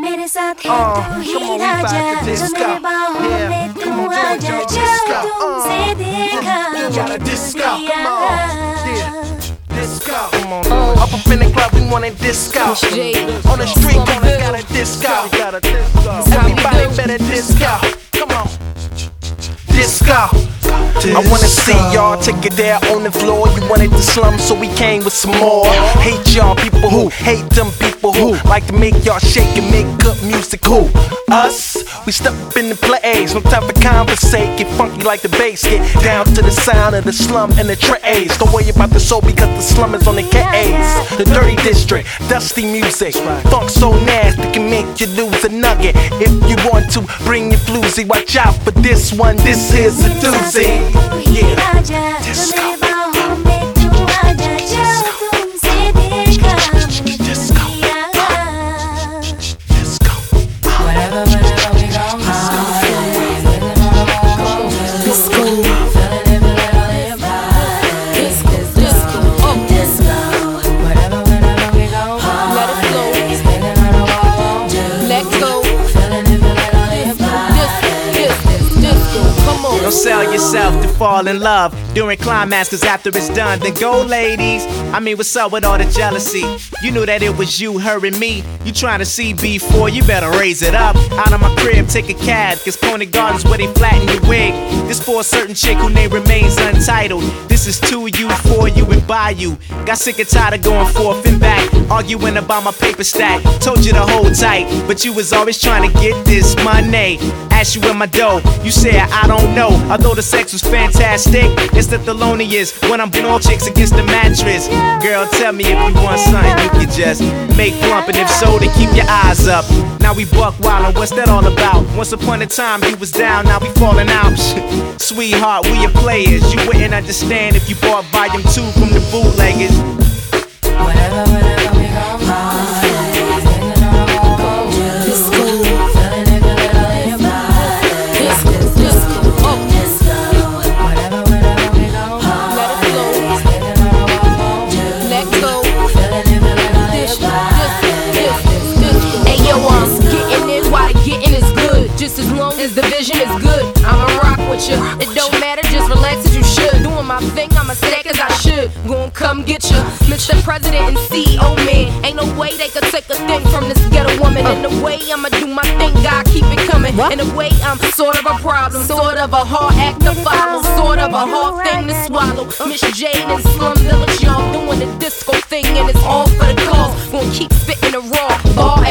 मेरे साथ है तू ही राजा जो मेरे बाहों में तू आजा जो तुमसे देखा Up in the club, we want a disco. On the street corner, got a disco. Everybody better disco. Come on, disco. I wanna see y'all take it there on the floor. You wanted the slum, so we came with some more. Hate y'all people who hate them people who like to make y'all shake and make good music. Who? Us? We step up in the place, no time for conversate. Get funky like the bass, get down to the sound of the slum and the trays. Don't worry about the soul because the slum is on the K's. The dirty district, dusty music, funk so nasty can make you lose a nugget. If you want to bring your floozy, watch out for this one. This is a doozy. Yeah, disco. Don't sell yourself to fall in love during climax, cause after it's done, then go ladies. I mean, what's up with all the jealousy? You knew that it was you, her and me. You trying to see before, you better raise it up. Out of my crib, take a cab, cause Pony Gardens where they flatten your wig. This for a certain chick who name remains untitled. This is to you, for you, and by you. Got sick and tired of going forth and back, arguing about my paper stack. Told you to hold tight, but you was always trying to get this money. Asked you in my dough, you said I don't know. Although the sex was fantastic, it's the Thelonious when I'm doing all chicks against the mattress. Girl, tell me if you want something you can just make plump, and if so, then keep your eyes up. Now we buck wild, and what's that all about? Once upon a time you was down, now we falling out. Sweetheart, we are players. You wouldn't understand if you bought volume 2 from the bootleggers. Whenever we go hard. Just as long as the vision is good, I'ma rock with you. It don't matter, just relax as you should. Doing my thing, I'ma stack as I should. Gon' come get you, Mr. President and CEO man. Ain't no way they could take a thing from this ghetto woman. In the way I'ma do my thing, God keep it coming. In a way I'm sort of a problem, sort of a hard act to follow, sort of a hard thing to swallow. Miss Jade and Slum Village, y'all doing the disco thing, and it's all for the cause. Gonna keep spitting the raw bar.